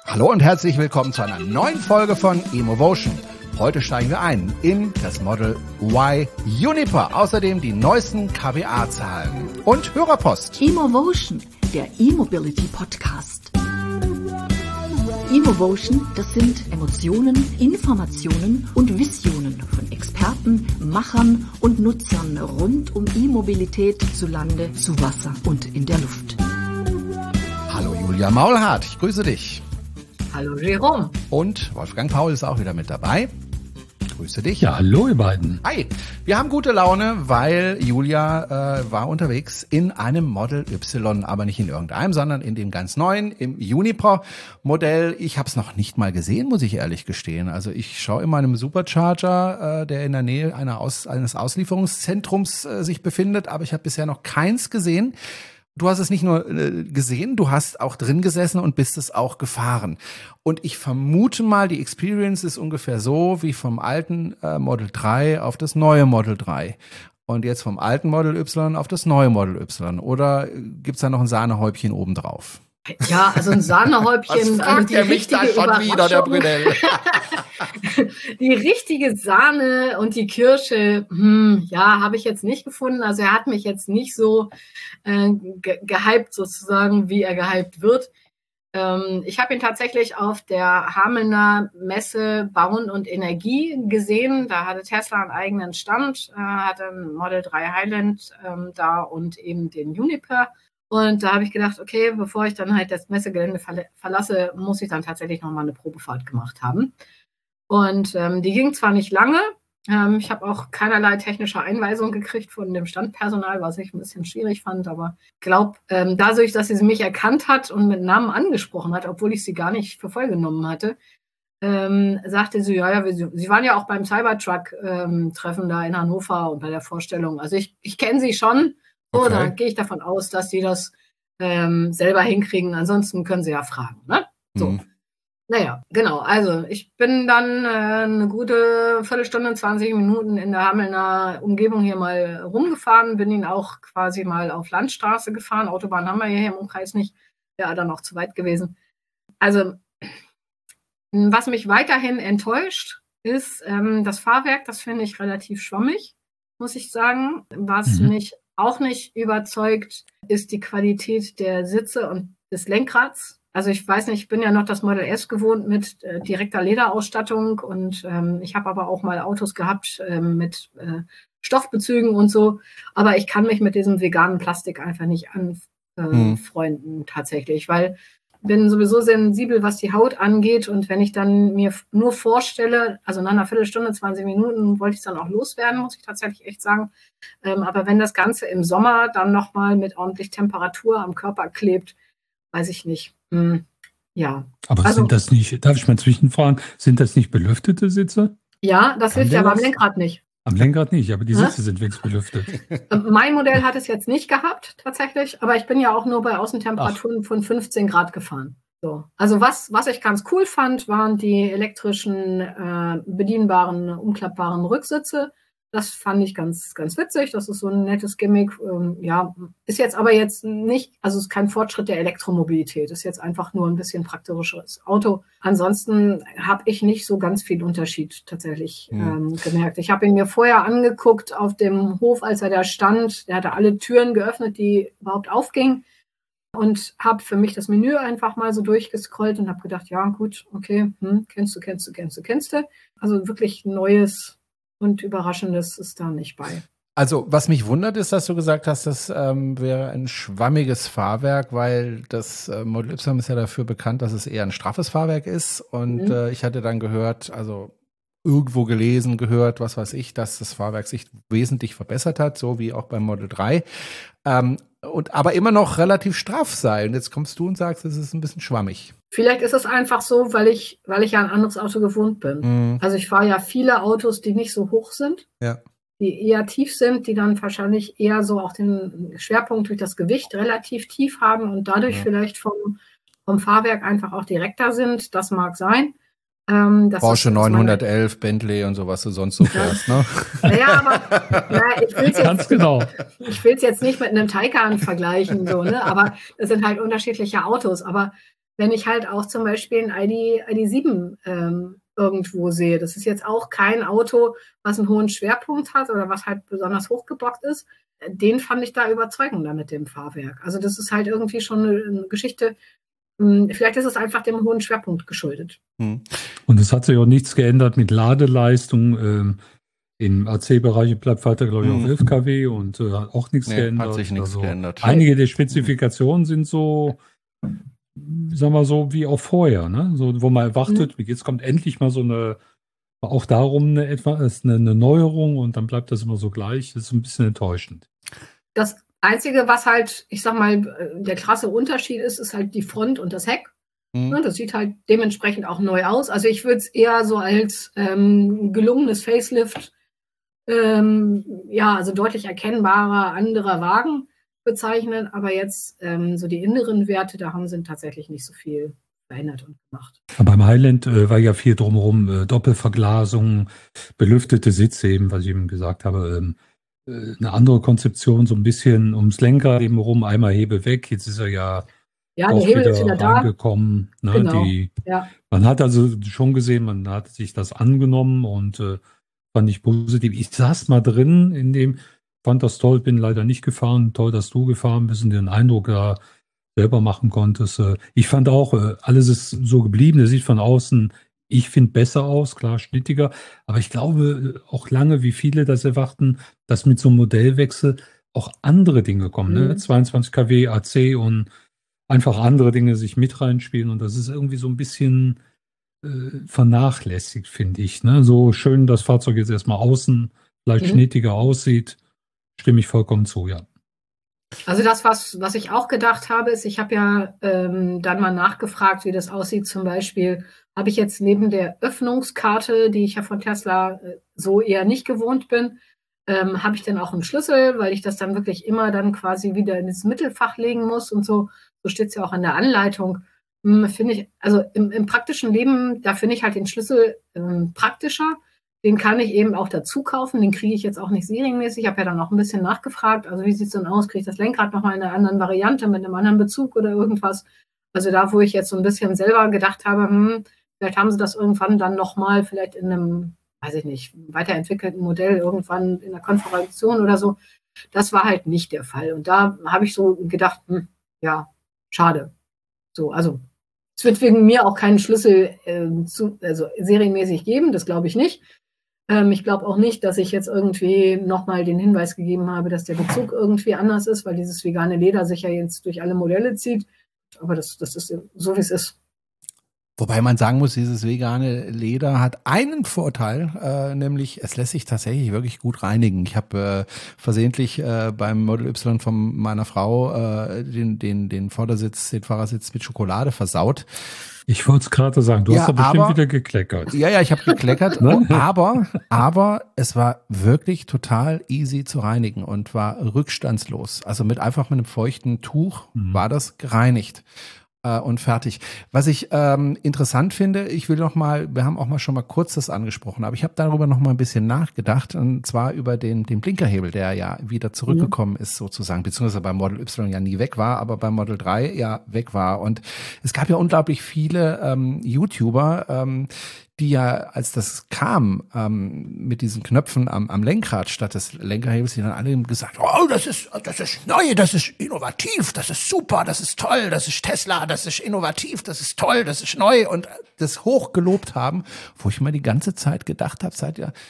Hallo und herzlich willkommen zu einer neuen Folge von Emovotion. Heute steigen wir ein in das Model Y Juniper. Außerdem die neuesten KWA-Zahlen und Hörerpost. Emovotion, der E-Mobility Podcast. Emovotion, das sind Emotionen, Informationen und Visionen von Experten, Machern und Nutzern rund um E-Mobilität zu Lande, zu Wasser und in der Luft. Hallo Julia Maulhardt, ich grüße dich. Hallo Jerome. Und Wolfgang Paul ist auch wieder mit dabei. Grüße dich. Ja, hallo ihr beiden. Hi, wir haben gute Laune, weil Julia war unterwegs in einem Model Y, aber nicht in irgendeinem, sondern in dem ganz neuen, im Juniper-Modell. Ich habe es noch nicht mal gesehen, muss ich ehrlich gestehen. Also ich schaue immer einem Supercharger, der in der Nähe eines Auslieferungszentrums sich befindet, aber ich habe bisher noch keins gesehen. Du hast es nicht nur gesehen, du hast auch drin gesessen und bist es auch gefahren. Und ich vermute mal, die Experience ist ungefähr so wie vom alten Model 3 auf das neue Model 3. Und jetzt vom alten Model Y auf das neue Model Y. Oder gibt's da noch ein Sahnehäubchen obendrauf? Ja, also ein Sahnehäubchen. Was fragt der mich da schon wieder, der Brunel? Die richtige Sahne und die Kirsche, habe ich jetzt nicht gefunden. Also er hat mich jetzt nicht so gehypt sozusagen, wie er gehypt wird. Ich habe ihn tatsächlich auf der Hamelner Messe Bauen und Energie gesehen. Da hatte Tesla einen eigenen Stand, hatte ein Model 3 Highland da und eben den Juniper. Und da habe ich gedacht, okay, bevor ich dann halt das Messegelände verlasse, muss ich dann tatsächlich nochmal eine Probefahrt gemacht haben. Und die ging zwar nicht lange, ich habe auch keinerlei technische Einweisung gekriegt von dem Standpersonal, was ich ein bisschen schwierig fand, aber ich glaube, dadurch, dass sie mich erkannt hat und mit Namen angesprochen hat, obwohl ich sie gar nicht für voll genommen hatte, sagte sie, sie waren ja auch beim Cybertruck-Treffen da in Hannover und bei der Vorstellung. Also ich kenne sie schon. So, okay. Da gehe ich davon aus, dass die das selber hinkriegen. Ansonsten können sie ja fragen. Ne? So. Naja, genau. Also ich bin dann eine gute Viertelstunde, 20 Minuten in der Hamelner Umgebung hier mal rumgefahren. Bin ihn auch quasi mal auf Landstraße gefahren. Autobahn haben wir hier im Umkreis nicht. Wäre dann auch zu weit gewesen. Also was mich weiterhin enttäuscht, ist das Fahrwerk. Das finde ich relativ schwammig, muss ich sagen. Was mich auch nicht überzeugt, ist die Qualität der Sitze und des Lenkrads. Also ich weiß nicht, ich bin ja noch das Model S gewohnt mit direkter Lederausstattung und ich habe aber auch mal Autos gehabt mit Stoffbezügen und so. Aber ich kann mich mit diesem veganen Plastik einfach nicht anfreunden tatsächlich, weil ich bin sowieso sensibel, was die Haut angeht. Und wenn ich dann mir nur vorstelle, also nach einer Viertelstunde, 20 Minuten wollte ich es dann auch loswerden, muss ich tatsächlich echt sagen. Aber wenn das Ganze im Sommer dann nochmal mit ordentlich Temperatur am Körper klebt, weiß ich nicht. Ja. Aber also, sind das nicht, darf ich mal zwischenfragen, sind das nicht belüftete Sitze? Ja, das hilft ja beim Lenkrad nicht. Am Lenkrad nicht, aber die Sitze sind wenigstens belüftet. Mein Modell hat es jetzt nicht gehabt, tatsächlich. Aber ich bin ja auch nur bei Außentemperaturen von 15 Grad gefahren. So. Also was ich ganz cool fand, waren die elektrischen, bedienbaren, umklappbaren Rücksitze. Das fand ich ganz, ganz witzig. Das ist so ein nettes Gimmick. Ist jetzt aber jetzt nicht, also ist kein Fortschritt der Elektromobilität. Ist jetzt einfach nur ein bisschen praktischeres Auto. Ansonsten habe ich nicht so ganz viel Unterschied tatsächlich gemerkt. Ich habe ihn mir vorher angeguckt auf dem Hof, als er da stand. Der hatte alle Türen geöffnet, die überhaupt aufgingen. Und habe für mich das Menü einfach mal so durchgescrollt und habe gedacht, ja gut, okay, kennst du. Also wirklich Neues und Überraschendes ist da nicht bei. Also was mich wundert ist, dass du gesagt hast, das wäre ein schwammiges Fahrwerk, weil das Model Y ist ja dafür bekannt, dass es eher ein straffes Fahrwerk ist. Und ich hatte dann gehört, also irgendwo gelesen, gehört, was weiß ich, dass das Fahrwerk sich wesentlich verbessert hat, so wie auch beim Model 3. Aber immer noch relativ straff sei. Und jetzt kommst du und sagst, es ist ein bisschen schwammig. Vielleicht ist es einfach so, weil ich ja ein anderes Auto gewohnt bin. Also ich fahre ja viele Autos, die nicht so hoch sind, die eher tief sind, die dann wahrscheinlich eher so auch den Schwerpunkt durch das Gewicht relativ tief haben und dadurch vielleicht vom Fahrwerk einfach auch direkter sind. Das mag sein. Porsche 911, Bentley und so, was du sonst so fährst, ne? Naja, aber ich will es jetzt nicht mit einem Taycan vergleichen, so, ne? Aber das sind halt unterschiedliche Autos. Aber wenn ich halt auch zum Beispiel ein ID7 irgendwo sehe. Das ist jetzt auch kein Auto, was einen hohen Schwerpunkt hat oder was halt besonders hochgebockt ist. Den fand ich da überzeugender mit dem Fahrwerk. Also das ist halt irgendwie schon eine Geschichte. Vielleicht ist es einfach dem hohen Schwerpunkt geschuldet. Und es hat sich auch nichts geändert mit Ladeleistung. Im AC-Bereich bleibt weiter, glaube ich, auf 11 kW und hat auch nichts geändert. Hat sich nichts geändert. Einige der Spezifikationen sind so, sagen wir so, wie auch vorher, ne? So, wo man erwartet, jetzt kommt endlich mal so eine, auch darum eine Neuerung und dann bleibt das immer so gleich. Das ist ein bisschen enttäuschend. Das Einzige, was halt, ich sag mal, der krasse Unterschied ist halt die Front und das Heck. Das sieht halt dementsprechend auch neu aus. Also ich würde es eher so als gelungenes Facelift, also deutlich erkennbarer anderer Wagen bezeichnen. Aber jetzt so die inneren Werte, sind tatsächlich nicht so viel verändert und gemacht. Beim Highland war ja viel drumherum, Doppelverglasung, belüftete Sitze eben, was ich eben gesagt habe, eine andere Konzeption, so ein bisschen ums Lenkrad eben rum, einmal Hebe weg, jetzt ist er ja der auch Hebel wieder ist wieder reingekommen. Da. Ne, Genau. Man hat also schon gesehen, man hat sich das angenommen und fand ich positiv. Ich saß mal drin fand das toll, bin leider nicht gefahren. Toll, dass du gefahren bist und den Eindruck da selber machen konntest. Ich fand auch, alles ist so geblieben. Der sieht von außen, ich finde, besser aus, klar, schnittiger. Aber ich glaube auch lange, wie viele das erwarten, dass mit so einem Modellwechsel auch andere Dinge kommen. Ne? 22 kW AC und einfach andere Dinge sich mit reinspielen. Und das ist irgendwie so ein bisschen vernachlässigt, finde ich. Ne? So schön das Fahrzeug jetzt erstmal außen vielleicht schnittiger aussieht, stimme ich vollkommen zu, ja. Also das, was ich auch gedacht habe, ist, ich habe ja dann mal nachgefragt, wie das aussieht. Zum Beispiel habe ich jetzt neben der Öffnungskarte, die ich ja von Tesla so eher nicht gewohnt bin, habe ich dann auch einen Schlüssel, weil ich das dann wirklich immer dann quasi wieder in das Mittelfach legen muss und so. So steht es ja auch in der Anleitung. Finde ich, also im praktischen Leben, da finde ich halt den Schlüssel praktischer. Den kann ich eben auch dazu kaufen. Den kriege ich jetzt auch nicht serienmäßig. Ich habe ja dann auch ein bisschen nachgefragt. Also wie sieht es denn aus? Kriege ich das Lenkrad nochmal in einer anderen Variante mit einem anderen Bezug oder irgendwas? Also da, wo ich jetzt so ein bisschen selber gedacht habe, vielleicht haben sie das irgendwann dann nochmal vielleicht in einem, weiß ich nicht, weiterentwickelten Modell irgendwann in der Konfiguration oder so. Das war halt nicht der Fall. Und da habe ich so gedacht, ja, schade. So, also es wird wegen mir auch keinen Schlüssel serienmäßig geben. Das glaube ich nicht. Ich glaube auch nicht, dass ich jetzt irgendwie nochmal den Hinweis gegeben habe, dass der Bezug irgendwie anders ist, weil dieses vegane Leder sich ja jetzt durch alle Modelle zieht. Aber das ist so, wie es ist. Wobei man sagen muss, dieses vegane Leder hat einen Vorteil, nämlich es lässt sich tatsächlich wirklich gut reinigen. Ich habe versehentlich beim Model Y von meiner Frau den Vordersitz, den Fahrersitz mit Schokolade versaut. Ich wollte es gerade sagen, du hast da bestimmt wieder gekleckert. Ja, ich habe gekleckert, aber es war wirklich total easy zu reinigen und war rückstandslos. Also einfach mit einem feuchten Tuch war das gereinigt. Und fertig. Was ich interessant finde, wir haben auch mal schon mal kurz das angesprochen, aber ich habe darüber noch mal ein bisschen nachgedacht, und zwar über den Blinkerhebel, der ja wieder zurückgekommen ist sozusagen, beziehungsweise beim Model Y ja nie weg war, aber beim Model 3 ja weg war. Und es gab ja unglaublich viele YouTuber, die ja, als das kam, mit diesen Knöpfen am Lenkrad statt des Lenkerhebels, die dann alle gesagt, oh, das ist neu, das ist innovativ, das ist super, das ist toll, das ist Tesla, das ist innovativ, das ist toll, das ist neu, und das hochgelobt haben, wo ich mir die ganze Zeit gedacht habe,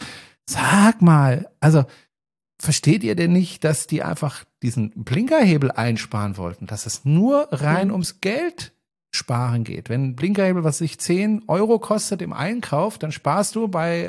sag mal, also versteht ihr denn nicht, dass die einfach diesen Blinkerhebel einsparen wollten, dass es nur rein ums Geld sparen geht. Wenn ein Blinkerhebel, 10 Euro kostet im Einkauf, dann sparst du bei,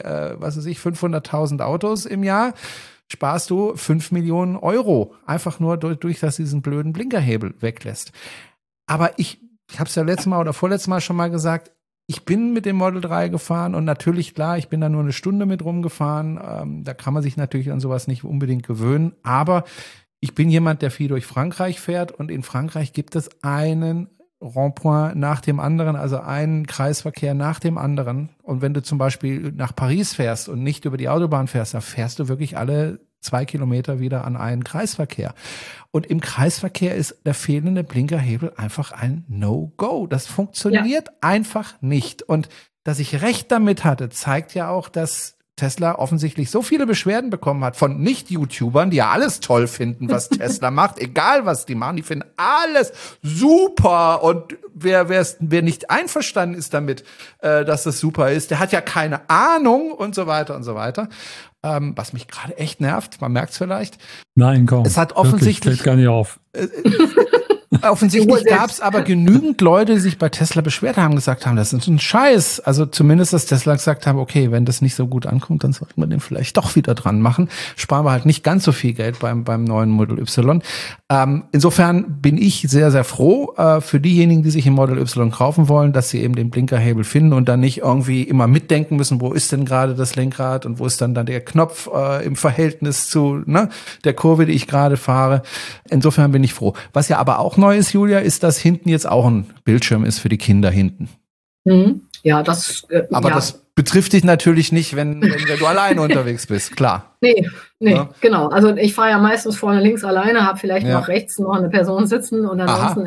500.000 Autos im Jahr, sparst du 5 Millionen Euro. Einfach nur durch, dass diesen blöden Blinkerhebel weglässt. Aber ich habe es ja letztes Mal oder vorletztes Mal schon mal gesagt, ich bin mit dem Model 3 gefahren und natürlich, klar, ich bin da nur eine Stunde mit rumgefahren. Da kann man sich natürlich an sowas nicht unbedingt gewöhnen. Aber ich bin jemand, der viel durch Frankreich fährt, und in Frankreich gibt es einen Rond-Point nach dem anderen, also einen Kreisverkehr nach dem anderen. Und wenn du zum Beispiel nach Paris fährst und nicht über die Autobahn fährst, dann fährst du wirklich alle 2 Kilometer wieder an einen Kreisverkehr. Und im Kreisverkehr ist der fehlende Blinkerhebel einfach ein No-Go. Das funktioniert einfach nicht. Und dass ich recht damit hatte, zeigt ja auch, dass Tesla offensichtlich so viele Beschwerden bekommen hat von Nicht-YouTubern, die ja alles toll finden, was Tesla macht, egal was die machen, die finden alles super. Und wer nicht einverstanden ist damit, dass das super ist, der hat ja keine Ahnung und so weiter und so weiter. Was mich gerade echt nervt, man merkt es vielleicht. Nein, kaum. Es hat offensichtlich fällt gar nicht auf. Offensichtlich gab es aber genügend Leute, die sich bei Tesla beschwert haben, gesagt haben, das ist ein Scheiß. Also zumindest, dass Tesla gesagt haben, okay, wenn das nicht so gut ankommt, dann sollten wir den vielleicht doch wieder dran machen. Sparen wir halt nicht ganz so viel Geld beim neuen Model Y. Insofern bin ich sehr, sehr froh für diejenigen, die sich im Model Y kaufen wollen, dass sie eben den Blinkerhebel finden und dann nicht irgendwie immer mitdenken müssen, wo ist denn gerade das Lenkrad und wo ist dann der Knopf im Verhältnis zu der Kurve, die ich gerade fahre. Insofern bin ich froh. Was ja aber auch neu ist, Julia, ist, dass hinten jetzt auch ein Bildschirm ist für die Kinder hinten. Ja, das. Aber das betrifft dich natürlich nicht, wenn du alleine unterwegs bist, klar. Nee, ja. Genau. Also ich fahre ja meistens vorne links alleine, habe vielleicht noch rechts noch eine Person sitzen und ansonsten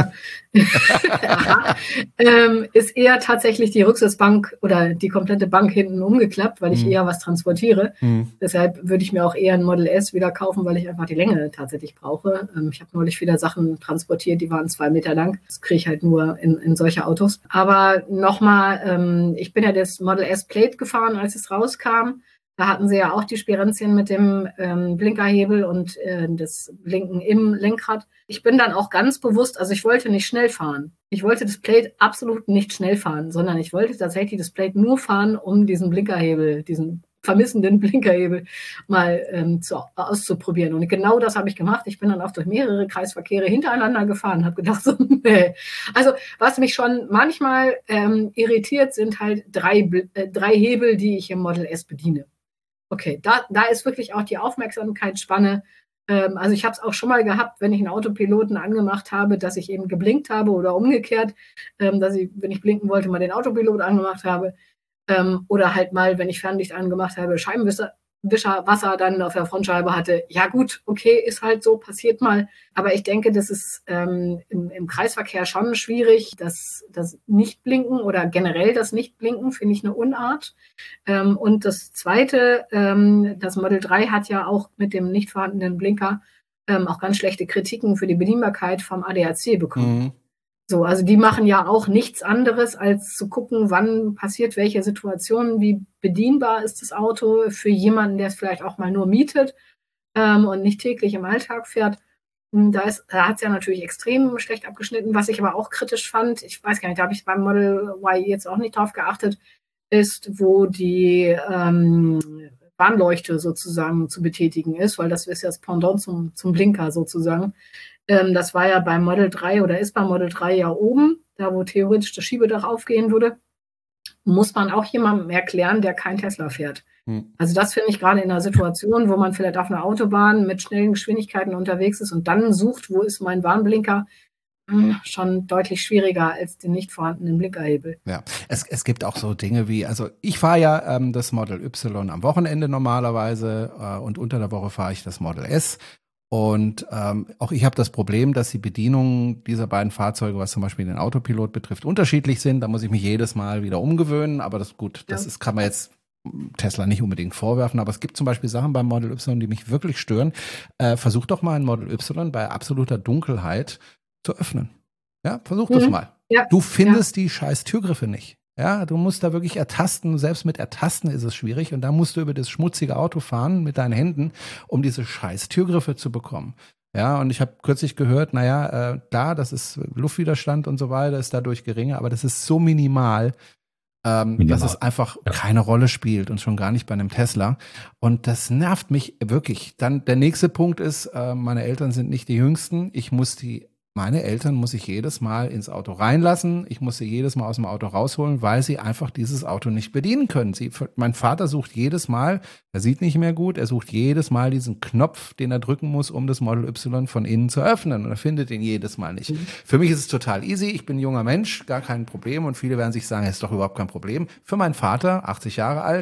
ist eher tatsächlich die Rücksitzbank oder die komplette Bank hinten umgeklappt, weil ich eher was transportiere. Deshalb würde ich mir auch eher ein Model S wieder kaufen, weil ich einfach die Länge tatsächlich brauche. Ich habe neulich wieder Sachen transportiert, die waren 2 Meter lang. Das kriege ich halt nur in solche Autos. Aber nochmal, ich bin ja das Model S Plate gefahren, als es rauskam. Da hatten sie ja auch die Sperenzien mit dem Blinkerhebel und das Blinken im Lenkrad. Ich bin dann auch ganz bewusst, also ich wollte nicht schnell fahren. Ich wollte das Plate absolut nicht schnell fahren, sondern ich wollte tatsächlich das Plate nur fahren, um diesen Blinkerhebel, diesen vermissenden Blinkerhebel mal auszuprobieren. Und genau das habe ich gemacht. Ich bin dann auch durch mehrere Kreisverkehre hintereinander gefahren, habe gedacht, so, nee. Also was mich schon manchmal irritiert, sind halt drei Hebel, die ich im Model S bediene. Okay, da ist wirklich auch die Aufmerksamkeitsspanne. Also ich habe es auch schon mal gehabt, wenn ich einen Autopiloten angemacht habe, dass ich eben geblinkt habe oder umgekehrt, dass ich, wenn ich blinken wollte, mal den Autopilot angemacht habe. Oder halt mal, wenn ich Fernlicht angemacht habe, Scheibenwischer Wasser dann auf der Frontscheibe hatte. Ja gut, okay, ist halt so, passiert mal. Aber ich denke, das ist im Kreisverkehr schon schwierig. Das Nichtblinken oder generell das Nichtblinken finde ich eine Unart. Und das Zweite, das Model 3 hat ja auch mit dem nicht vorhandenen Blinker auch ganz schlechte Kritiken für die Bedienbarkeit vom ADAC bekommen. So, also die machen ja auch nichts anderes, als zu gucken, wann passiert welche Situation, wie bedienbar ist das Auto für jemanden, der es vielleicht auch mal nur mietet und nicht täglich im Alltag fährt. Da hat es ja natürlich extrem schlecht abgeschnitten. Was ich aber auch kritisch fand, ich weiß gar nicht, da habe ich beim Model Y jetzt auch nicht drauf geachtet, ist, wo die Warnleuchte sozusagen zu betätigen ist, weil das ist ja das Pendant zum Blinker sozusagen. Das war ja beim Model 3 oder ist beim Model 3 ja oben, da wo theoretisch das Schiebedach aufgehen würde, muss man auch jemandem erklären, der kein Tesla fährt. Also das finde ich gerade in einer Situation, wo man vielleicht auf einer Autobahn mit schnellen Geschwindigkeiten unterwegs ist und dann sucht, wo ist mein Warnblinker, schon deutlich schwieriger als den nicht vorhandenen Blinkerhebel. Ja, es gibt auch so Dinge wie, also ich fahre ja das Model Y am Wochenende normalerweise und unter der Woche fahre ich das Model S. Und auch ich habe das Problem, dass die Bedienungen dieser beiden Fahrzeuge, was zum Beispiel den Autopilot betrifft, unterschiedlich sind. Da muss ich mich jedes Mal wieder umgewöhnen. Aber das kann man jetzt Tesla nicht unbedingt vorwerfen. Aber es gibt zum Beispiel Sachen beim Model Y, die mich wirklich stören. Versuch doch mal ein Model Y bei absoluter Dunkelheit zu öffnen. Ja, versuch das mal. Ja. Du findest die scheiß Türgriffe nicht. Ja, du musst da wirklich ertasten. Selbst mit Ertasten ist es schwierig. Und da musst du über das schmutzige Auto fahren mit deinen Händen, um diese scheiß Türgriffe zu bekommen. Ja, und ich habe kürzlich gehört, klar, das ist Luftwiderstand und so weiter, ist dadurch geringer, aber das ist so minimal, dass es einfach keine Rolle spielt und schon gar nicht bei einem Tesla. Und das nervt mich wirklich. Dann der nächste Punkt ist, meine Eltern sind nicht die Jüngsten. Meine Eltern muss ich jedes Mal ins Auto reinlassen. Ich muss sie jedes Mal aus dem Auto rausholen, weil sie einfach dieses Auto nicht bedienen können. Mein Vater sucht jedes Mal, er sieht nicht mehr gut, er sucht jedes Mal diesen Knopf, den er drücken muss, um das Model Y von innen zu öffnen. Und er findet ihn jedes Mal nicht. Für mich ist es total easy. Ich bin ein junger Mensch, gar kein Problem. Und viele werden sich sagen, es ist doch überhaupt kein Problem. Für meinen Vater, 80 Jahre alt,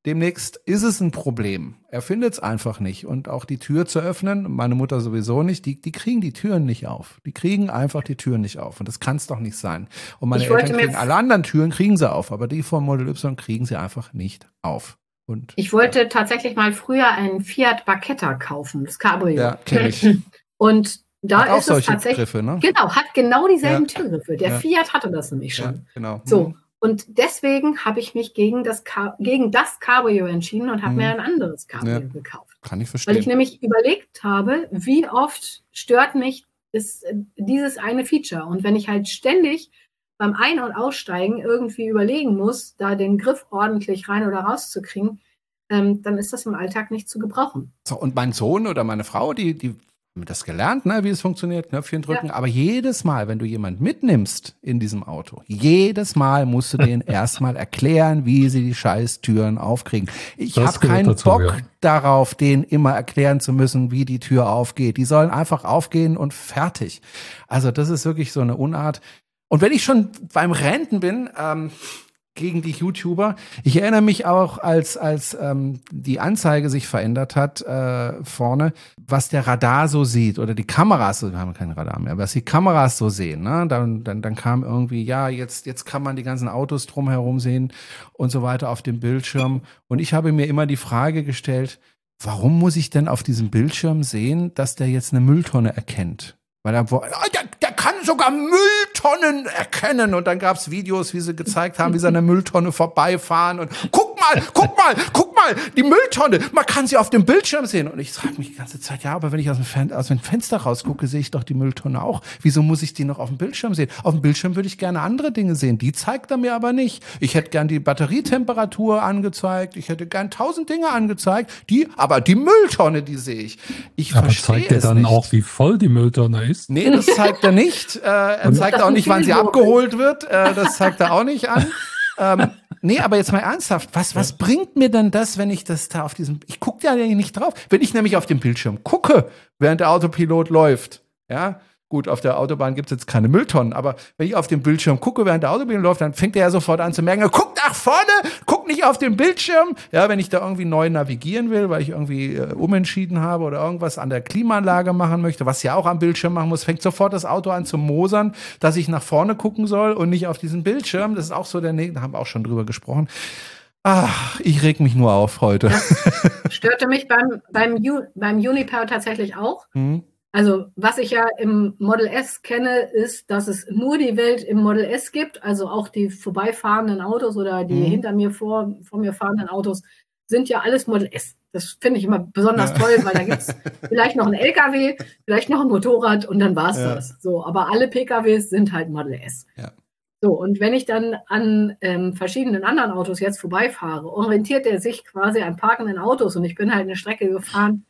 demnächst ist es ein Problem. Er findet es einfach nicht. Und auch die Tür zu öffnen, meine Mutter sowieso nicht, die kriegen die Türen nicht auf. Die kriegen einfach die Türen nicht auf. Und das kann es doch nicht sein. Und meine Eltern kriegen alle anderen Türen, kriegen sie auf. Aber die vom Model Y kriegen sie einfach nicht auf. Und ich wollte tatsächlich mal früher einen Fiat Barchetta kaufen, das Cabrio. Ja, kenne ich. Und da hat ist es tatsächlich, Griffe, ne? Genau, hat genau dieselben Türgriffe. Der Fiat hatte das nämlich schon. Ja, genau. So. Und deswegen habe ich mich gegen das Cabrio entschieden und habe mir ein anderes Cabrio gekauft. Kann ich verstehen. Weil ich nämlich überlegt habe, wie oft stört mich dieses eine Feature. Und wenn ich halt ständig beim Ein- und Aussteigen irgendwie überlegen muss, da den Griff ordentlich rein oder raus zu kriegen, dann ist das im Alltag nicht zu gebrauchen. So, und mein Sohn oder meine Frau, die haben das gelernt, ne, wie es funktioniert, Knöpfchen drücken. Ja. Aber jedes Mal, wenn du jemanden mitnimmst in diesem Auto, jedes Mal musst du denen erstmal erklären, wie sie die scheiß Türen aufkriegen. Ich habe keinen Bock darauf, denen immer erklären zu müssen, wie die Tür aufgeht. Die sollen einfach aufgehen und fertig. Also das ist wirklich so eine Unart. Und wenn ich schon beim Renten bin, gegen die YouTuber. Ich erinnere mich auch, als die Anzeige sich verändert hat vorne, was der Radar so sieht oder die Kameras, wir haben kein Radar mehr, was die Kameras so sehen. Ne? Dann kam irgendwie, ja, jetzt kann man die ganzen Autos drumherum sehen und so weiter auf dem Bildschirm. Und ich habe mir immer die Frage gestellt, warum muss ich denn auf diesem Bildschirm sehen, dass der jetzt eine Mülltonne erkennt? Weil der kann sogar Mülltonnen erkennen. Und dann gab's Videos, wie sie gezeigt haben, wie sie an der Mülltonne vorbeifahren. Und guck mal, die Mülltonne. Man kann sie auf dem Bildschirm sehen. Und ich frage mich die ganze Zeit, ja, aber wenn ich aus dem Fenster rausgucke, sehe ich doch die Mülltonne auch. Wieso muss ich die noch auf dem Bildschirm sehen? Auf dem Bildschirm würde ich gerne andere Dinge sehen. Die zeigt er mir aber nicht. Ich hätte gern die Batterietemperatur angezeigt. Ich hätte gern 1000 Dinge angezeigt. Aber die Mülltonne, die sehe ich. Aber zeigt er dann auch, wie voll die Mülltonne ist? Nee, das zeigt er nicht. Er zeigt auch nicht, wann sie abgeholt wird. Das zeigt er auch nicht an. Nee, aber jetzt mal ernsthaft. Was bringt mir denn das, wenn ich das da ich gucke ja nicht drauf. Wenn ich nämlich auf dem Bildschirm gucke, während der Autopilot läuft, ja, gut, auf der Autobahn gibt's jetzt keine Mülltonnen, aber wenn ich auf dem Bildschirm gucke, während der Autopilot läuft, dann fängt er ja sofort an zu merken, guck nach vorne, guck nicht auf den Bildschirm. Ja, wenn ich da irgendwie neu navigieren will, weil ich irgendwie umentschieden habe oder irgendwas an der Klimaanlage machen möchte, was ja auch am Bildschirm machen muss, fängt sofort das Auto an zu mosern, dass ich nach vorne gucken soll und nicht auf diesen Bildschirm. Das ist auch so da haben wir auch schon drüber gesprochen. Ach, ich reg mich nur auf heute. Das störte mich beim Unipower tatsächlich auch. Also was ich ja im Model S kenne, ist, dass es nur die Welt im Model S gibt. Also auch die vorbeifahrenden Autos oder die hinter mir vor mir fahrenden Autos sind ja alles Model S. Das finde ich immer besonders toll, weil da gibt's vielleicht noch ein LKW, vielleicht noch ein Motorrad und dann war's das. So, aber alle PKWs sind halt Model S. Ja. So, und wenn ich dann an verschiedenen anderen Autos jetzt vorbeifahre, orientiert er sich quasi an parkenden Autos und ich bin halt eine Strecke gefahren.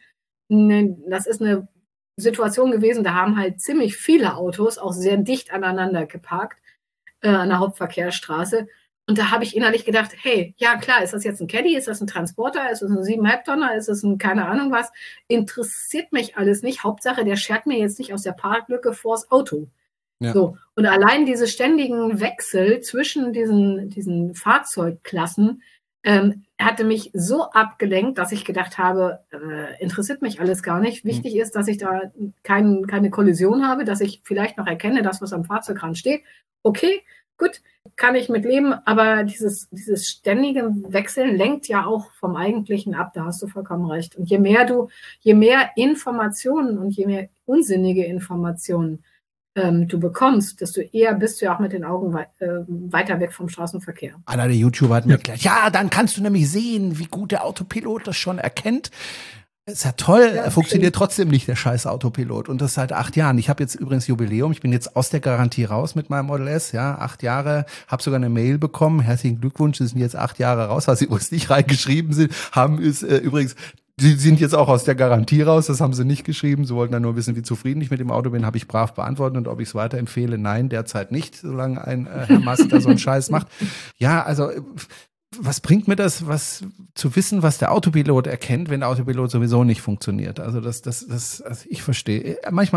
Das ist eine Situation gewesen, da haben halt ziemlich viele Autos auch sehr dicht aneinander geparkt an der Hauptverkehrsstraße. Und da habe ich innerlich gedacht, hey, ja klar, ist das jetzt ein Caddy, ist das ein Transporter, ist das ein 7,5 Tonner, ist das ein keine Ahnung was, interessiert mich alles nicht. Hauptsache, der schert mir jetzt nicht aus der Parklücke vors Auto. Ja. So. Und allein diese ständigen Wechsel zwischen diesen Fahrzeugklassen hatte mich so abgelenkt, dass ich gedacht habe, interessiert mich alles gar nicht. Wichtig ist, dass ich da keine Kollision habe, dass ich vielleicht noch erkenne, das, was am Fahrzeugrand steht. Okay, gut, kann ich mit leben, aber dieses ständige Wechseln lenkt ja auch vom Eigentlichen ab, da hast du vollkommen recht. Und je mehr Informationen und je mehr unsinnige Informationen du bekommst, desto eher bist du ja auch mit den Augen weiter weg vom Straßenverkehr. Einer der YouTuber hat mir erklärt, ja, dann kannst du nämlich sehen, wie gut der Autopilot das schon erkennt. Ist ja toll, ja, funktioniert trotzdem nicht, der scheiß Autopilot. Und das seit 8 Jahren. Ich habe jetzt übrigens Jubiläum, ich bin jetzt aus der Garantie raus mit meinem Model S, ja, 8 Jahre, habe sogar eine Mail bekommen, herzlichen Glückwunsch, Sie sind jetzt 8 Jahre raus, was sie uns nicht reingeschrieben sind, haben ist übrigens, Sie sind jetzt auch aus der Garantie raus, das haben sie nicht geschrieben. Sie wollten dann nur wissen, wie zufrieden ich mit dem Auto bin, habe ich brav beantwortet und ob ich es weiterempfehle. Nein, derzeit nicht, solange ein Herr Master so einen Scheiß macht. Ja, also was bringt mir das, was zu wissen, was der Autopilot erkennt, wenn der Autopilot sowieso nicht funktioniert? Also also ich verstehe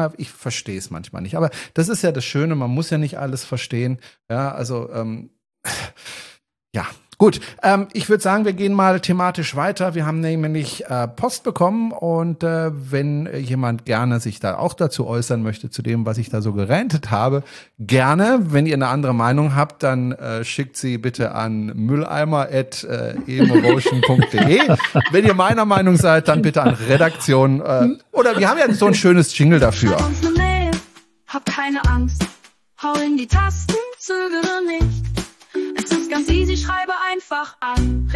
es manchmal nicht. Aber das ist ja das Schöne, man muss ja nicht alles verstehen. Ja, also ja, Gut, ich würde sagen, wir gehen mal thematisch weiter. Wir haben nämlich Post bekommen und wenn jemand gerne sich da auch dazu äußern möchte, zu dem, was ich da so gerantet habe, gerne. Wenn ihr eine andere Meinung habt, dann schickt sie bitte an mülleimer@emotion.de. Wenn ihr meiner Meinung seid, dann bitte an Redaktion. Oder wir haben ja so ein schönes Jingle dafür. Hab keine Angst, hau in die Tasten, zögere nicht. Es ist ganz easy, schreibe einfach an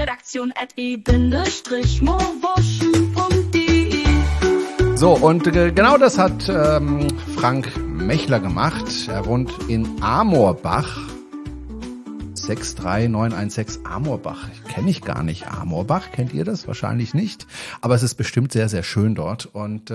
redaktion@e-motion.de. So, und genau das hat Frank Mechler gemacht. Er wohnt in Amorbach. 63916 Amorbach. Kenne ich gar nicht. Amorbach, kennt ihr das? Wahrscheinlich nicht. Aber es ist bestimmt sehr, sehr schön dort. Und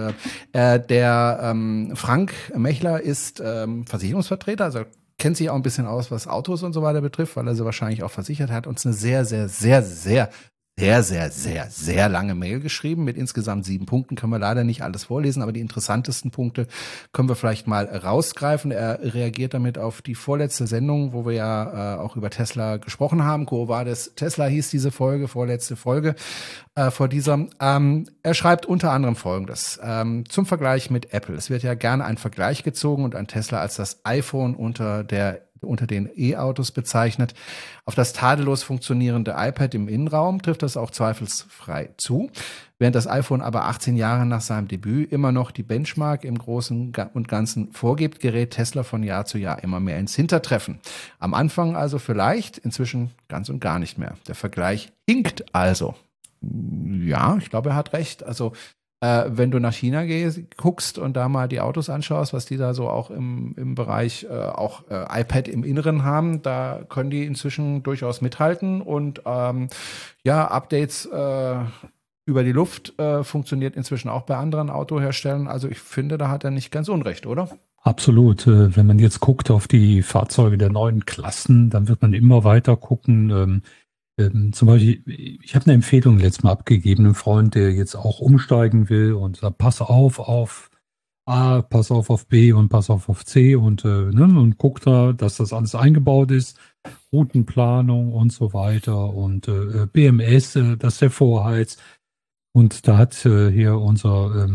der Frank Mechler ist Versicherungsvertreter, also kennt sich auch ein bisschen aus, was Autos und so weiter betrifft, weil er sie wahrscheinlich auch versichert hat. Uns eine sehr, sehr, sehr, sehr, sehr, sehr, sehr, sehr lange Mail geschrieben mit insgesamt 7 Punkten. Können wir leider nicht alles vorlesen, aber die interessantesten Punkte können wir vielleicht mal rausgreifen. Er reagiert damit auf die vorletzte Sendung, wo wir ja auch über Tesla gesprochen haben. Quo Vadis Tesla hieß diese Folge, vorletzte Folge vor dieser. Er schreibt unter anderem Folgendes. Zum Vergleich mit Apple. Es wird ja gerne ein Vergleich gezogen und ein Tesla als das iPhone unter den E-Autos bezeichnet. Auf das tadellos funktionierende iPad im Innenraum trifft das auch zweifelsfrei zu. Während das iPhone aber 18 Jahre nach seinem Debüt immer noch die Benchmark im Großen und Ganzen vorgibt, gerät Tesla von Jahr zu Jahr immer mehr ins Hintertreffen. Am Anfang also vielleicht, inzwischen ganz und gar nicht mehr. Der Vergleich hinkt also. Ja, ich glaube, er hat recht. Also wenn du nach China guckst und da mal die Autos anschaust, was die da so auch im Bereich auch iPad im Inneren haben, da können die inzwischen durchaus mithalten und Updates über die Luft funktioniert inzwischen auch bei anderen Autoherstellern. Also ich finde, da hat er nicht ganz unrecht, oder? Absolut. Wenn man jetzt guckt auf die Fahrzeuge der neuen Klassen, dann wird man immer weiter gucken. Zum Beispiel, ich habe eine Empfehlung letztes Mal abgegeben, einem Freund, der jetzt auch umsteigen will und sagt, pass auf A, pass auf B und pass auf C und guckt da, dass das alles eingebaut ist, Routenplanung und so weiter und BMS, dass der vorheizt. Und da hat hier unser,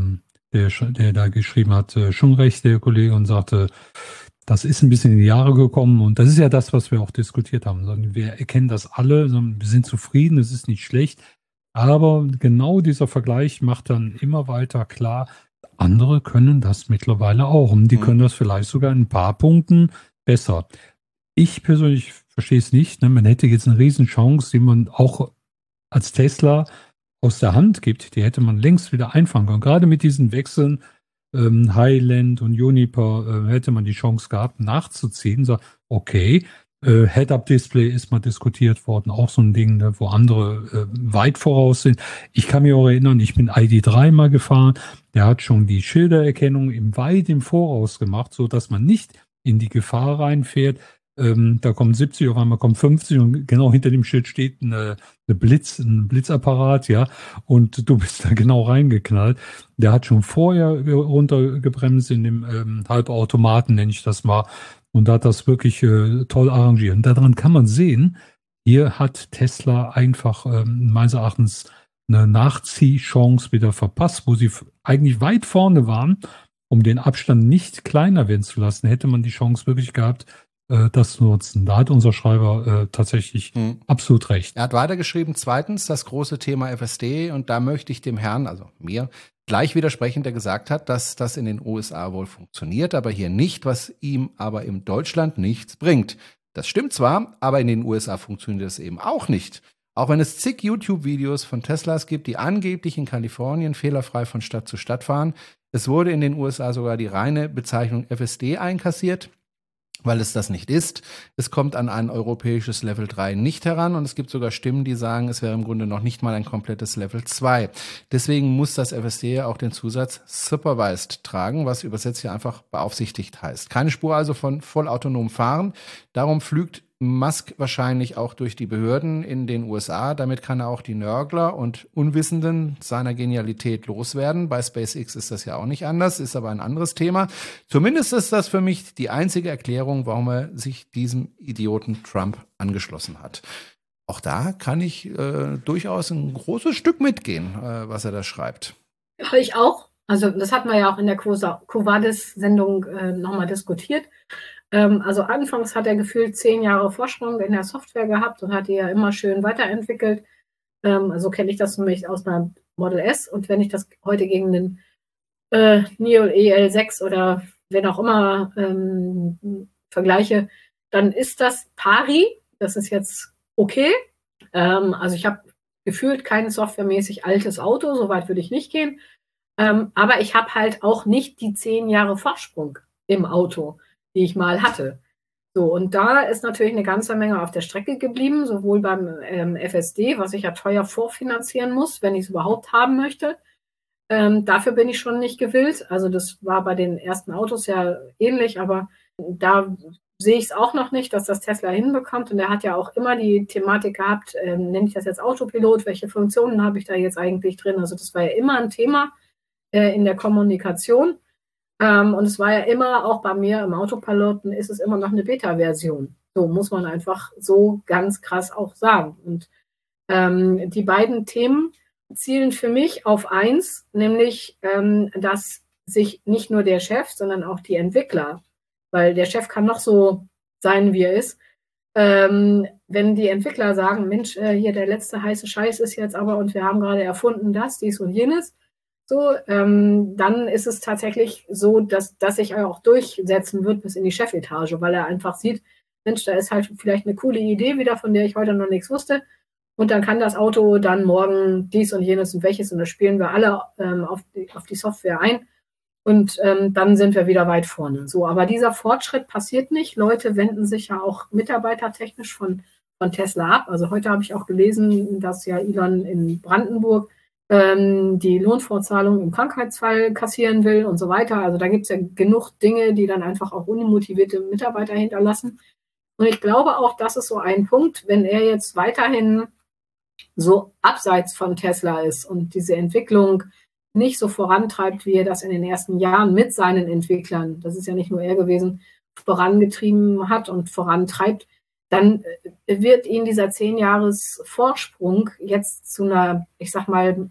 der da geschrieben hat, schon recht, der Kollege, und sagte, das ist ein bisschen in die Jahre gekommen und das ist ja das, was wir auch diskutiert haben. Wir erkennen das alle, wir sind zufrieden, es ist nicht schlecht, aber genau dieser Vergleich macht dann immer weiter klar, andere können das mittlerweile auch und die können das vielleicht sogar in ein paar Punkten besser. Ich persönlich verstehe es nicht. Man hätte jetzt eine Riesenchance, die man auch als Tesla aus der Hand gibt, die hätte man längst wieder einfangen können. Gerade mit diesen Wechseln Highland und Juniper hätte man die Chance gehabt, nachzuziehen. So, okay, Head-Up-Display ist mal diskutiert worden, auch so ein Ding, ne, wo andere weit voraus sind. Ich kann mich auch erinnern, ich bin ID3 mal gefahren, der hat schon die Schildererkennung weit im Voraus gemacht, so dass man nicht in die Gefahr reinfährt. Da kommt 70, auf einmal kommt 50 und genau hinter dem Schild steht ein Blitzapparat, ja, und du bist da genau reingeknallt. Der hat schon vorher runtergebremst in dem Halbautomaten, nenne ich das mal, und hat das wirklich toll arrangiert. Und daran kann man sehen, hier hat Tesla einfach meines Erachtens eine Nachziehchance wieder verpasst, wo sie eigentlich weit vorne waren, um den Abstand nicht kleiner werden zu lassen, hätte man die Chance wirklich gehabt, das zu nutzen. Da hat unser Schreiber tatsächlich absolut recht. Er hat weitergeschrieben, zweitens das große Thema FSD, und da möchte ich dem Herrn, also mir, gleich widersprechen, der gesagt hat, dass das in den USA wohl funktioniert, aber hier nicht, was ihm aber in Deutschland nichts bringt. Das stimmt zwar, aber in den USA funktioniert es eben auch nicht. Auch wenn es zig YouTube-Videos von Teslas gibt, die angeblich in Kalifornien fehlerfrei von Stadt zu Stadt fahren, es wurde in den USA sogar die reine Bezeichnung FSD einkassiert, weil es das nicht ist. Es kommt an ein europäisches Level 3 nicht heran und es gibt sogar Stimmen, die sagen, es wäre im Grunde noch nicht mal ein komplettes Level 2. Deswegen muss das FSD auch den Zusatz Supervised tragen, was übersetzt hier einfach beaufsichtigt heißt. Keine Spur also von vollautonom Fahren. Darum flügt Musk wahrscheinlich auch durch die Behörden in den USA. Damit kann er auch die Nörgler und Unwissenden seiner Genialität loswerden. Bei SpaceX ist das ja auch nicht anders, ist aber ein anderes Thema. Zumindest ist das für mich die einzige Erklärung, warum er sich diesem Idioten Trump angeschlossen hat. auch da kann ich durchaus ein großes Stück mitgehen, was er da schreibt. Ja, ich auch. Also das hatten wir ja auch in der Quo Vadis-Sendung nochmal diskutiert. Also anfangs hat er gefühlt 10 Jahre Vorsprung in der Software gehabt und hat die ja immer schön weiterentwickelt. Also kenne ich das für mich aus einer Model S. Und wenn ich das heute gegen den NIO EL6 oder wen auch immer vergleiche, dann ist das pari. Das ist jetzt okay. Also ich habe gefühlt kein softwaremäßig altes Auto, so weit würde ich nicht gehen. Aber ich habe halt auch nicht die 10 Jahre Vorsprung im Auto, die ich mal hatte. So, und da ist natürlich eine ganze Menge auf der Strecke geblieben, sowohl beim FSD, was ich ja teuer vorfinanzieren muss, wenn ich es überhaupt haben möchte. Dafür bin ich schon nicht gewillt. Also das war bei den ersten Autos ja ähnlich, aber da sehe ich es auch noch nicht, dass das Tesla hinbekommt. Und er hat ja auch immer die Thematik gehabt, nenne ich das jetzt Autopilot, welche Funktionen habe ich da jetzt eigentlich drin? Also das war ja immer ein Thema in der Kommunikation. Und es war ja immer, auch bei mir im Autopiloten, ist es immer noch eine Beta-Version. So muss man einfach so ganz krass auch sagen. Und die beiden Themen zielen für mich auf eins, nämlich, dass sich nicht nur der Chef, sondern auch die Entwickler, weil der Chef kann noch so sein, wie er ist, wenn die Entwickler sagen, Mensch, hier der letzte heiße Scheiß ist jetzt aber und wir haben gerade erfunden das, dies und jenes, so, dann ist es tatsächlich so, dass sich auch durchsetzen wird bis in die Chefetage, weil er einfach sieht, Mensch, da ist halt vielleicht eine coole Idee wieder, von der ich heute noch nichts wusste. Und dann kann das Auto dann morgen dies und jenes und welches und das spielen wir alle auf die Software ein. Und dann sind wir wieder weit vorne. So, aber dieser Fortschritt passiert nicht. Leute wenden sich ja auch mitarbeitertechnisch von Tesla ab. Also heute habe ich auch gelesen, dass ja Elon in Brandenburg die Lohnfortzahlung im Krankheitsfall kassieren will und so weiter. Also da gibt es ja genug Dinge, die dann einfach auch unmotivierte Mitarbeiter hinterlassen. Und ich glaube auch, das ist so ein Punkt, wenn er jetzt weiterhin so abseits von Tesla ist und diese Entwicklung nicht so vorantreibt, wie er das in den ersten Jahren mit seinen Entwicklern, das ist ja nicht nur er gewesen, vorangetrieben hat und vorantreibt, dann wird ihn dieser 10 Jahres Vorsprung jetzt zu einer, ich sag mal,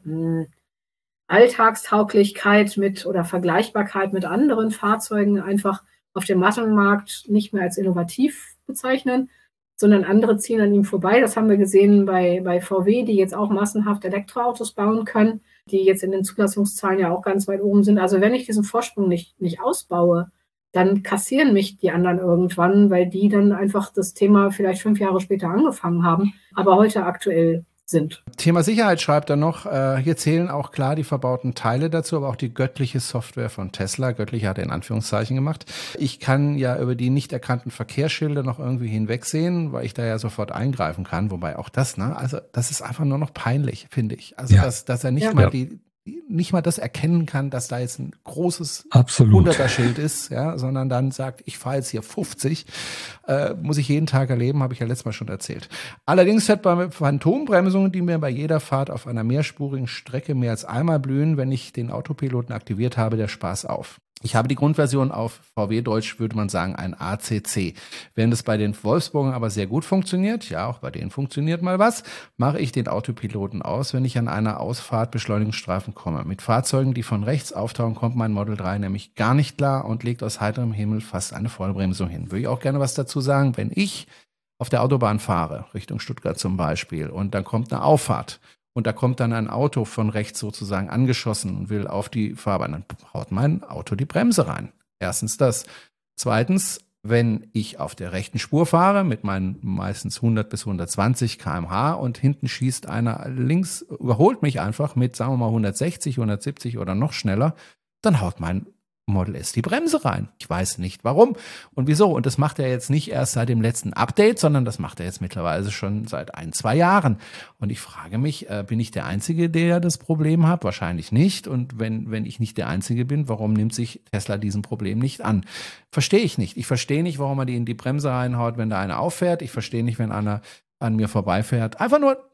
Alltagstauglichkeit mit oder Vergleichbarkeit mit anderen Fahrzeugen einfach auf dem Massenmarkt nicht mehr als innovativ bezeichnen, sondern andere ziehen an ihm vorbei. Das haben wir gesehen bei VW, die jetzt auch massenhaft Elektroautos bauen können, die jetzt in den Zulassungszahlen ja auch ganz weit oben sind. Also wenn ich diesen Vorsprung nicht ausbaue, dann kassieren mich die anderen irgendwann, weil die dann einfach das Thema vielleicht 5 Jahre später angefangen haben, aber heute aktuell sind. Thema Sicherheit schreibt er noch, hier zählen auch klar die verbauten Teile dazu, aber auch die göttliche Software von Tesla. Göttlich hat er in Anführungszeichen gemacht. Ich kann ja über die nicht erkannten Verkehrsschilder noch irgendwie hinwegsehen, weil ich da ja sofort eingreifen kann. Wobei auch das, also das ist einfach nur noch peinlich, finde ich. Also dass er nicht mal nicht mal das erkennen kann, dass da jetzt ein großes 100er-Schild ist, ja, sondern dann sagt, ich fahre jetzt hier 50, muss ich jeden Tag erleben, habe ich ja letztes Mal schon erzählt. Allerdings fährt bei Phantombremsungen, die mir bei jeder Fahrt auf einer mehrspurigen Strecke mehr als einmal blühen, wenn ich den Autopiloten aktiviert habe, der Spaß auf. Ich habe die Grundversion auf VW-Deutsch, würde man sagen, ein ACC. Während es bei den Wolfsburgern aber sehr gut funktioniert, ja, auch bei denen funktioniert mal was, mache ich den Autopiloten aus, wenn ich an einer Ausfahrt Beschleunigungsstreifen komme. Mit Fahrzeugen, die von rechts auftauchen, kommt mein Model 3 nämlich gar nicht klar und legt aus heiterem Himmel fast eine Vollbremsung hin. Würde ich auch gerne was dazu sagen, wenn ich auf der Autobahn fahre, Richtung Stuttgart zum Beispiel, und dann kommt eine Auffahrt, und da kommt dann ein Auto von rechts sozusagen angeschossen und will auf die Fahrbahn. Dann haut mein Auto die Bremse rein. Erstens das. Zweitens, wenn ich auf der rechten Spur fahre mit meinen meistens 100 bis 120 km/h und hinten schießt einer links, überholt mich einfach mit, sagen wir mal, 160, 170 oder noch schneller, dann haut mein Model S die Bremse rein. Ich weiß nicht warum und wieso. Und das macht er jetzt nicht erst seit dem letzten Update, sondern das macht er jetzt mittlerweile schon seit 1-2 Jahren. Und ich frage mich, bin ich der Einzige, der das Problem hat? Wahrscheinlich nicht. Und wenn ich nicht der Einzige bin, warum nimmt sich Tesla diesem Problem nicht an? Verstehe ich nicht. Ich verstehe nicht, warum er die in die Bremse reinhaut, wenn da einer auffährt. Ich verstehe nicht, wenn einer an mir vorbeifährt. Einfach nur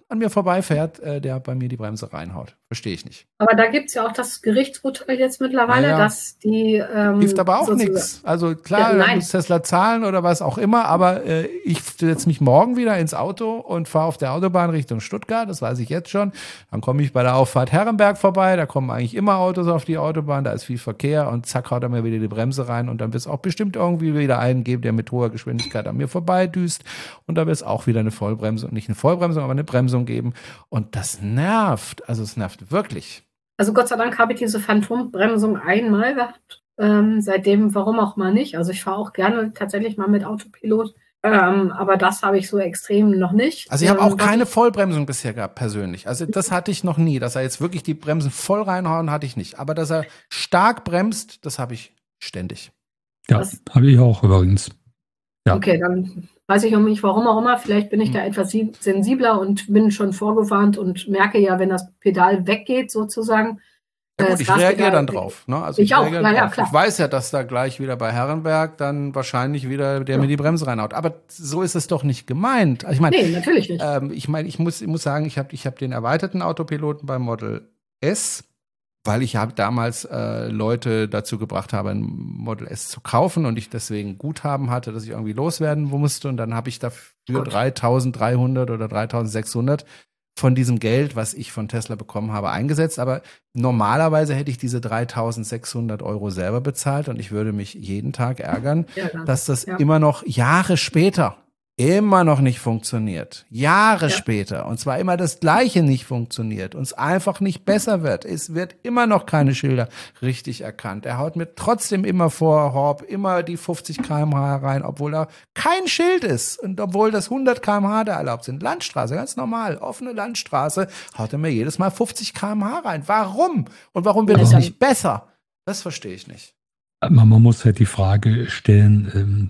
an mir vorbeifährt, der bei mir die Bremse reinhaut. Verstehe ich nicht. Aber da gibt es ja auch das Gerichtsurteil jetzt mittlerweile, Ja. dass die Hilft aber auch sozusagen- nichts. Also klar, Ja, da nein. muss Tesla zahlen oder was auch immer, aber ich setze mich morgen wieder ins Auto und fahre auf der Autobahn Richtung Stuttgart, das weiß ich jetzt schon. Dann komme ich bei der Auffahrt Herrenberg vorbei, da kommen eigentlich immer Autos auf die Autobahn, da ist viel Verkehr und zack, haut er mir wieder die Bremse rein und dann wird es auch bestimmt irgendwie wieder einen geben, der mit hoher Geschwindigkeit an mir vorbeidüst und da wird es auch wieder eine Vollbremsung, nicht eine Vollbremsung, aber eine Bremsung geben und das nervt, also es nervt wirklich. Also Gott sei Dank habe ich diese Phantombremsung einmal gehabt. Seitdem, warum auch mal nicht. Also ich fahre auch gerne tatsächlich mal mit Autopilot. Aber das habe ich so extrem noch nicht. Also ich habe auch keine Vollbremsung bisher gehabt, persönlich. Also das hatte ich noch nie. Dass er jetzt wirklich die Bremsen voll reinhauen, hatte ich nicht. Aber dass er stark bremst, das habe ich ständig. Ja, Was? habe ich auch übrigens. Ja. Okay, dann weiß ich um mich, warum auch immer. Vielleicht bin ich da etwas sensibler und bin schon vorgewarnt und merke ja, wenn das Pedal weggeht sozusagen. Ja gut, das ich Gaspedal reagiere dann weggeht. drauf. Ne? Also Ich auch, reagiere ja, drauf. klar. Ich weiß ja, dass da gleich wieder bei Herrenberg dann wahrscheinlich wieder der mir die Bremse reinhaut. Aber so ist es doch nicht gemeint. Also ich meine, Nee, natürlich nicht. ich muss sagen, ich hab den erweiterten Autopiloten beim Model S, weil ich damals Leute dazu gebracht habe, ein Model S zu kaufen und ich deswegen Guthaben hatte, dass ich irgendwie loswerden musste. Und dann habe ich dafür Gut. 3.300 oder 3.600 von diesem Geld, was ich von Tesla bekommen habe, eingesetzt. Aber normalerweise hätte ich diese 3.600 Euro selber bezahlt und ich würde mich jeden Tag ärgern, Ja, dann. dass das Ja. immer noch Jahre später immer noch nicht funktioniert. Jahre Ja. später. Und zwar immer das Gleiche nicht funktioniert. Und es einfach nicht besser wird. Es wird immer noch keine Schilder richtig erkannt. Er haut mir trotzdem immer vor, Horb, immer die 50 km/h rein, obwohl da kein Schild ist. Und obwohl das 100 km/h da erlaubt sind. Landstraße, ganz normal, offene Landstraße, haut er mir jedes Mal 50 km/h rein. Warum? Und warum wird Ja, es dann- nicht besser? Das verstehe ich nicht. Man muss halt die Frage stellen,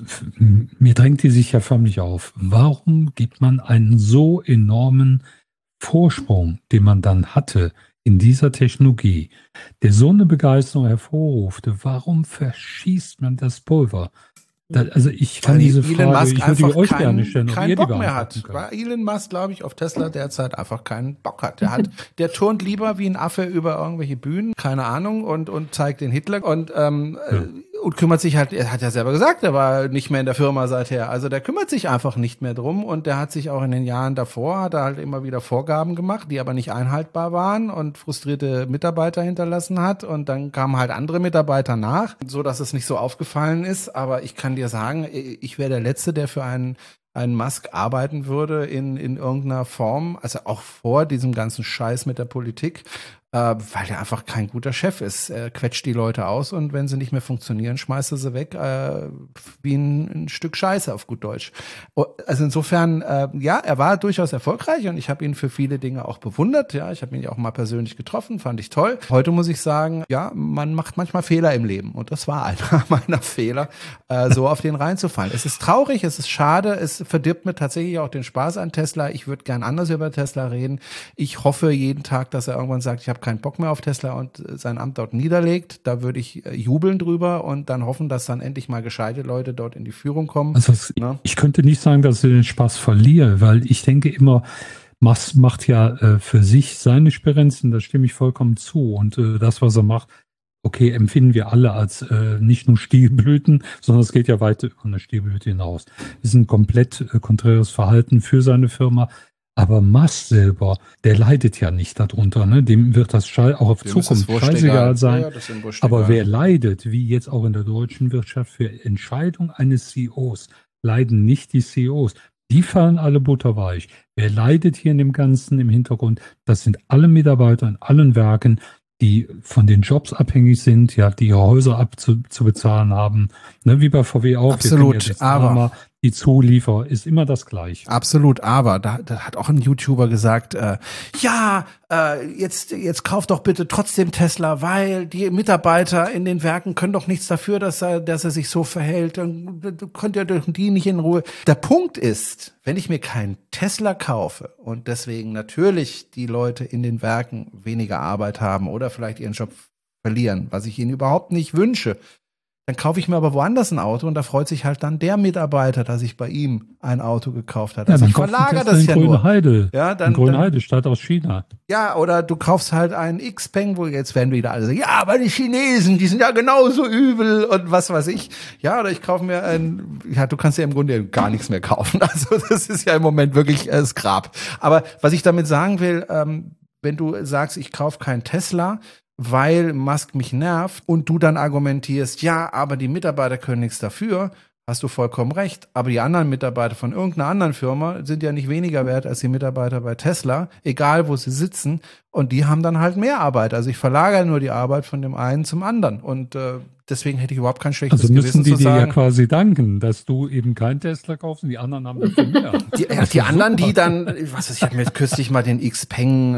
mir drängt die sich ja förmlich auf. Warum gibt man einen so enormen Vorsprung, den man dann hatte in dieser Technologie, der so eine Begeisterung hervorrufte? Warum verschießt man das Pulver? Also ich kann diese Frage, ich würde die euch gerne stellen, ob keinen ihr die Bock mehr beantworten hat. könnt. Weil Elon Musk, glaube ich, auf Tesla derzeit einfach keinen Bock hat. Der turnt lieber wie ein Affe über irgendwelche Bühnen, keine Ahnung, und zeigt den Hitler und kümmert sich halt, er hat ja selber gesagt, er war nicht mehr in der Firma seither. Also der kümmert sich einfach nicht mehr drum und der hat sich auch in den Jahren davor, hat er halt immer wieder Vorgaben gemacht, die aber nicht einhaltbar waren und frustrierte Mitarbeiter hinterlassen hat und dann kamen halt andere Mitarbeiter nach, so dass es nicht so aufgefallen ist. Aber ich kann dir sagen, ich wäre der Letzte, der für einen Musk arbeiten würde in irgendeiner Form, also auch vor diesem ganzen Scheiß mit der Politik, weil er einfach kein guter Chef ist. Er quetscht die Leute aus und wenn sie nicht mehr funktionieren, schmeißt er sie weg wie ein Stück Scheiße auf gut Deutsch. Also insofern, ja, er war durchaus erfolgreich und ich habe ihn für viele Dinge auch bewundert. Ja, ich habe ihn ja auch mal persönlich getroffen, fand ich toll. Heute muss ich sagen, ja, man macht manchmal Fehler im Leben und das war einer meiner Fehler, so auf den reinzufallen. Es ist traurig, es ist schade, es verdirbt mir tatsächlich auch den Spaß an Tesla. Ich würde gern anders über Tesla reden. Ich hoffe jeden Tag, dass er irgendwann sagt, ich habe keinen Bock mehr auf Tesla und sein Amt dort niederlegt. Da würde ich jubeln drüber und dann hoffen, dass dann endlich mal gescheite Leute dort in die Führung kommen. Also Ne? ich könnte nicht sagen, dass ich den Spaß verliere, weil ich denke immer, Musk macht ja für sich seine Sperenzen, da stimme ich vollkommen zu. Und das, was er macht, okay, empfinden wir alle als nicht nur Stilblüten, sondern es geht ja weit über eine Stilblüte hinaus. Das ist ein komplett konträres Verhalten für seine Firma. Aber Musk selber, der leidet ja nicht darunter. Ne? Dem wird das auch auf Dem ist Zukunft es wurscht scheißegal egal. sein. Ja, das ist ihm wurscht Aber egal. wer leidet, wie jetzt auch in der deutschen Wirtschaft, für Entscheidungen eines CEOs, leiden nicht die CEOs. Die fallen alle butterweich. Wer leidet hier in dem Ganzen im Hintergrund? Das sind alle Mitarbeiter in allen Werken, die von den Jobs abhängig sind, ja, die ihre Häuser zu bezahlen haben. Ne, wie bei VW auch. Absolut, Wir kennen ja aber die Zulieferer ist immer das Gleiche. Absolut, aber da hat auch ein YouTuber gesagt, jetzt kauft doch bitte trotzdem Tesla, weil die Mitarbeiter in den Werken können doch nichts dafür, dass er sich so verhält. Dann könnt ihr doch die nicht in Ruhe. Der Punkt ist, wenn ich mir keinen Tesla kaufe und deswegen natürlich die Leute in den Werken weniger Arbeit haben oder vielleicht ihren Job verlieren, was ich ihnen überhaupt nicht wünsche, Dann kaufe ich mir aber woanders ein Auto und da freut sich halt dann der Mitarbeiter, dass ich bei ihm ein Auto gekauft habe. Also ich verlagere das ja nur. Ja, dann Grünheide statt aus China. Ja, oder du kaufst halt einen Xpeng, wo jetzt werden wieder alle sagen, ja, aber die Chinesen, die sind ja genauso übel und was weiß ich. Ja, oder ich kaufe mir du kannst ja im Grunde gar nichts mehr kaufen. Also das ist ja im Moment wirklich das Grab. Aber was ich damit sagen will, wenn du sagst, ich kaufe keinen Tesla, weil Musk mich nervt und du dann argumentierst, ja, aber die Mitarbeiter können nichts dafür, hast du vollkommen recht. Aber die anderen Mitarbeiter von irgendeiner anderen Firma sind ja nicht weniger wert als die Mitarbeiter bei Tesla, egal wo sie sitzen. Und die haben dann halt mehr Arbeit. Also ich verlagere nur die Arbeit von dem einen zum anderen. Und deswegen hätte ich überhaupt kein schlechtes Gewissen zu sagen. Also müssen die dir ja quasi danken, dass du eben keinen Tesla kaufst und die anderen haben dafür mehr. Die anderen, die dann, was weiß ich, habe mir kürzlich mal den Xpeng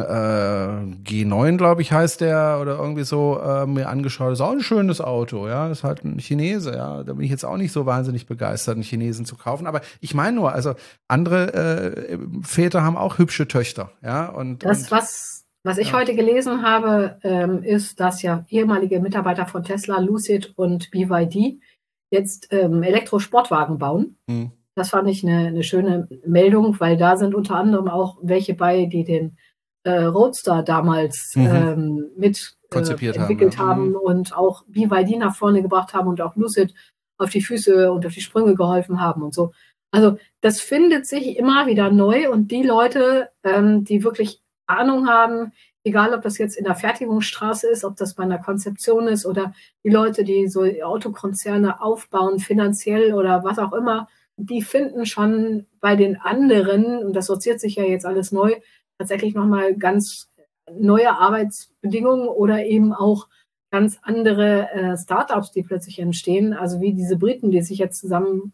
G9, glaube ich, heißt der, oder irgendwie so, mir angeschaut. Das ist auch ein schönes Auto, ja. Das ist halt ein Chinese, ja. Da bin ich jetzt auch nicht so wahnsinnig begeistert, einen Chinesen zu kaufen. Aber ich meine nur, also andere Väter haben auch hübsche Töchter, ja. Und was ich heute gelesen habe, ist, dass ja ehemalige Mitarbeiter von Tesla, Lucid und BYD jetzt Elektrosportwagen bauen. Mhm. Das fand ich eine schöne Meldung, weil da sind unter anderem auch welche bei, die den Roadster damals mit entwickelt haben und auch BYD nach vorne gebracht haben und auch Lucid auf die Füße und auf die Sprünge geholfen haben und so. Also das findet sich immer wieder neu und die Leute, die wirklich Ahnung haben, egal ob das jetzt in der Fertigungsstraße ist, ob das bei einer Konzeption ist oder die Leute, die so Autokonzerne aufbauen, finanziell oder was auch immer, die finden schon bei den anderen, und das sortiert sich ja jetzt alles neu, tatsächlich nochmal ganz neue Arbeitsbedingungen oder eben auch ganz andere Startups, die plötzlich entstehen, also wie diese Briten, die sich jetzt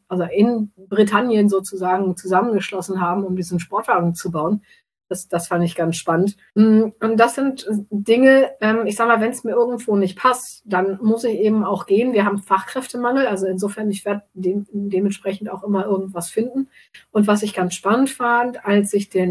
in Britannien sozusagen zusammengeschlossen haben, um diesen Sportwagen zu bauen. Das fand ich ganz spannend. Und das sind Dinge, ich sag mal, wenn es mir irgendwo nicht passt, dann muss ich eben auch gehen. Wir haben Fachkräftemangel, also insofern, ich werde dementsprechend auch immer irgendwas finden. Und was ich ganz spannend fand, als ich das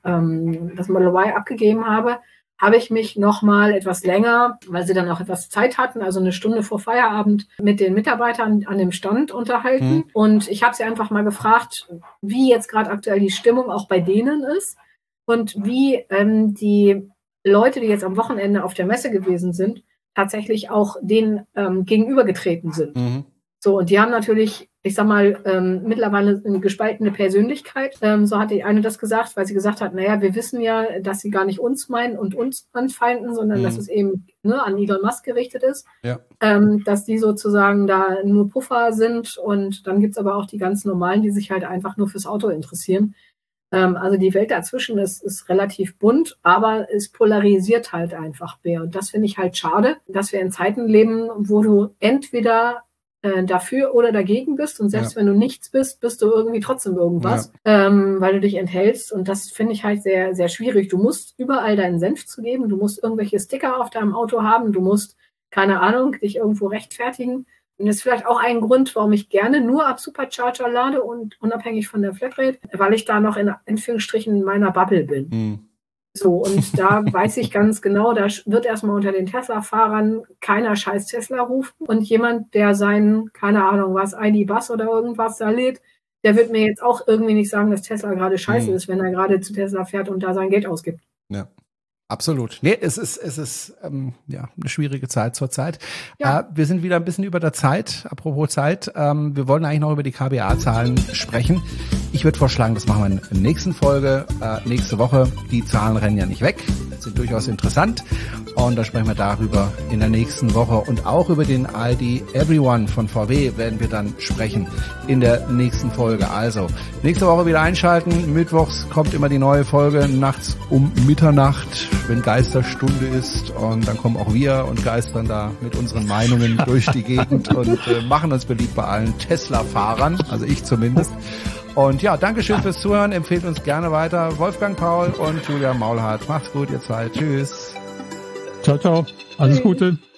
Model Y abgegeben habe, habe ich mich nochmal etwas länger, weil sie dann auch etwas Zeit hatten, also eine Stunde vor Feierabend, mit den Mitarbeitern an dem Stand unterhalten. Und ich habe sie einfach mal gefragt, wie jetzt gerade aktuell die Stimmung auch bei denen ist. Und wie die Leute, die jetzt am Wochenende auf der Messe gewesen sind, tatsächlich auch denen gegenübergetreten sind. Mhm. So, und die haben natürlich, ich sag mal, mittlerweile eine gespaltene Persönlichkeit. So hat die eine das gesagt, weil sie gesagt hat, naja, wir wissen ja, dass sie gar nicht uns meinen und uns anfeinden, sondern dass es eben an Elon Musk gerichtet ist. Ja. Dass die sozusagen da nur Puffer sind. Und dann gibt's aber auch die ganz Normalen, die sich halt einfach nur fürs Auto interessieren. Also die Welt dazwischen ist relativ bunt, aber es polarisiert halt einfach mehr. Und das finde ich halt schade, dass wir in Zeiten leben, wo du entweder dafür oder dagegen bist. Und selbst wenn du nichts bist, bist du irgendwie trotzdem irgendwas, weil du dich enthältst. Und das finde ich halt sehr, sehr schwierig. Du musst überall deinen Senf zu geben. Du musst irgendwelche Sticker auf deinem Auto haben. Du musst, keine Ahnung, dich irgendwo rechtfertigen. Und das ist vielleicht auch ein Grund, warum ich gerne nur ab Supercharger lade und unabhängig von der Flatrate, weil ich da noch in Anführungsstrichen in meiner Bubble bin. Mhm. So, und da weiß ich ganz genau, da wird erstmal unter den Tesla-Fahrern keiner scheiß Tesla rufen. Und jemand, der seinen, keine Ahnung was, ID-Bus oder irgendwas da lädt, der wird mir jetzt auch irgendwie nicht sagen, dass Tesla gerade scheiße ist, wenn er gerade zu Tesla fährt und da sein Geld ausgibt. Ja. Absolut. Nee, es ist eine schwierige Zeit zurzeit. Ja. Wir sind wieder ein bisschen über der Zeit. Apropos Zeit, wir wollen eigentlich noch über die KBA-Zahlen sprechen. Ich würde vorschlagen, das machen wir in der nächsten Folge, nächste Woche. Die Zahlen rennen ja nicht weg, sind durchaus interessant. Und da sprechen wir darüber in der nächsten Woche. Und auch über den ID Everyone von VW werden wir dann sprechen in der nächsten Folge. Also, nächste Woche wieder einschalten. Mittwochs kommt immer die neue Folge, nachts um Mitternacht, wenn Geisterstunde ist. Und dann kommen auch wir und geistern da mit unseren Meinungen durch die Gegend und machen uns beliebt bei allen Tesla-Fahrern, also ich zumindest. Und ja, Dankeschön fürs Zuhören. Empfehlt uns gerne weiter. Wolfgang Paul und Julia Maulhardt. Macht's gut, ihr zwei. Tschüss. Ciao, ciao. Alles Gute.